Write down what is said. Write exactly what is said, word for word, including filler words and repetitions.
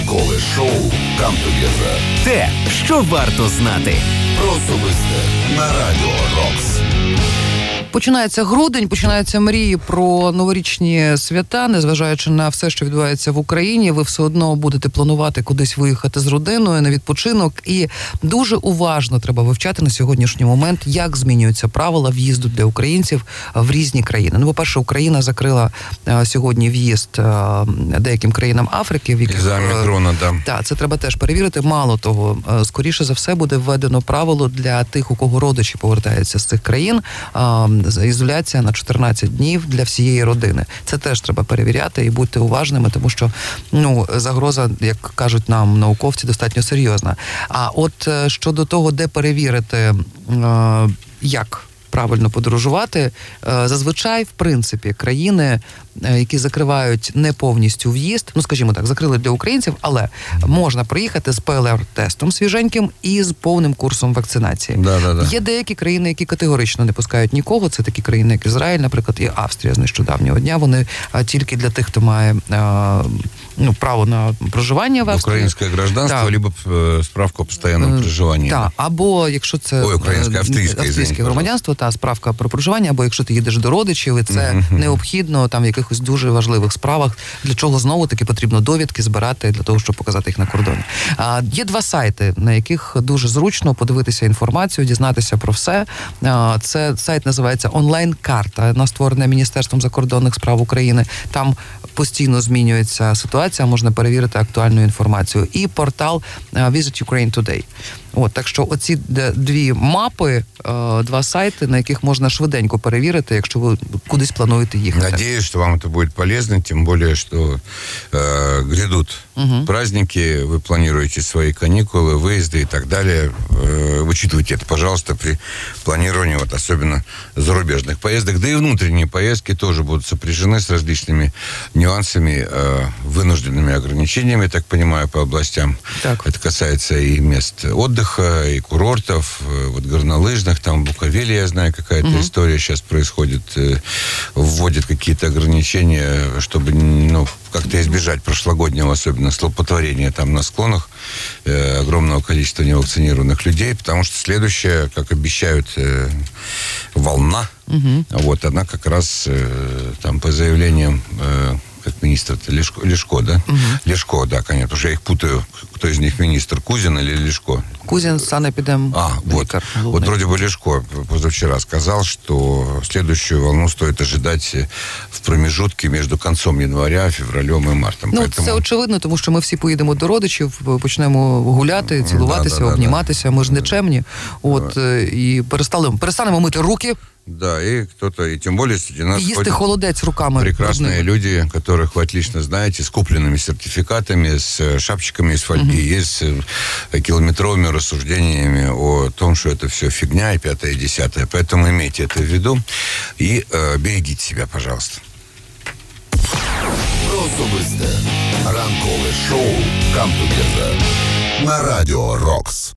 Ранкове шоу «Come Together». Те, що варто знати. Про особисте на Радіо Рокс. Починається грудень, починаються мрії про новорічні свята, незважаючи на все, що відбувається в Україні, ви все одно будете планувати кудись виїхати з родиною на відпочинок. І дуже уважно треба вивчати на сьогоднішній момент, як змінюються правила в'їзду для українців в різні країни. Ну, по-перше, Україна закрила а, сьогодні в'їзд а, деяким країнам Африки. В яких, за мікрона, да. Так, це треба теж перевірити. Мало того, скоріше за все буде введено правило для тих, у кого родичі повертаються з цих країн, а, ізоляція на чотирнадцять днів для всієї родини. Це теж треба перевіряти і бути уважними, тому що, ну, загроза, як кажуть нам науковці, достатньо серйозна. А от щодо того, де перевірити, е, як правильно подорожувати, зазвичай, в принципі, країни, які закривають не повністю в'їзд, ну, скажімо так, закрили для українців, але можна приїхати з ПЛР-тестом свіженьким і з повним курсом вакцинації. Да, да, да. Є деякі країни, які категорично не пускають нікого, це такі країни, як Ізраїль, наприклад, і Австрія з нещодавнього дня, вони а, тільки для тих, хто має а, ну, право на проживання в Австрії. Українське гражданство, да. либо справка о постоянному проживанні. Так, або якщо це Ой, українське, австрійське, австрійське громадянство, та справка про проживання, або якщо ти їдеш до родичів, і це uh-huh. необхідно там в якихось дуже важливих справах, для чого знову-таки потрібно довідки збирати для того, щоб показати їх на кордоні. А, є два сайти, на яких дуже зручно подивитися інформацію, дізнатися про все. А, це сайт називається «Онлайн-карта», вона створена Міністерством закордонних справ України. Там постійно змінюється ситуація, можна перевірити актуальну інформацію. І портал Visit Ukraine Today. От, так що оці дві мапи, два сайти, на яких можна швиденько перевірити, якщо ви кудись плануєте їхати. Надеюсь, что вам это будет полезно, тем более, что э, грядут угу. праздники, вы планируете свои каникулы, выезды и так далее. Э, учитывайте это, пожалуйста, при планировании, вот, особенно зарубежных поездок. Да и внутренние поездки тоже будут сопряжены с различными нюансами, э, вынужденными ограничениями, так понимаю, по областям. Так. Это касается и мест отдыха, и курортов, вот горнолыжных, там в Буковеле, я знаю, какая-то угу. история сейчас происходит, вводят какие-то ограничения, чтобы, ну, как-то избежать прошлогоднего, особенно злоупотворения там на склонах э, огромного количества невакцинированных людей, потому что следующая, как обещают, э, волна, угу. вот, она как раз э, там по заявлениям э, как министр Лешко, Лешко, да? Угу. Лешко, да, конечно, потому что я их путаю, кто из них министр, Кузин или Лешко? Кузин, санэпидем. А, вот. Вот вроде бы Лешко позавчера сказал, что следующую волну стоит ожидать в промежутке между концом января, февралем і мартом. Ну, Поэтому... це очевидно, тому що ми всі поїдемо до родичів, почнемо гуляти, цілуватися, да, да, обніматися, да, да. Ми ж не чемні. От, да. І перестали, перестанемо мити руки. Да, и кто-то, и тем более среди нас ходят холодец руками прекрасные люди, которых вы отлично знаете, с купленными сертификатами, с шапочками из фольги, угу. с километровыми рассуждениями о том, что это все фигня и пятое, и десятое. Поэтому имейте это в виду и э, берегите себя, пожалуйста. Про особисте ранкове шоу «Come Together» на Радіо Рокс.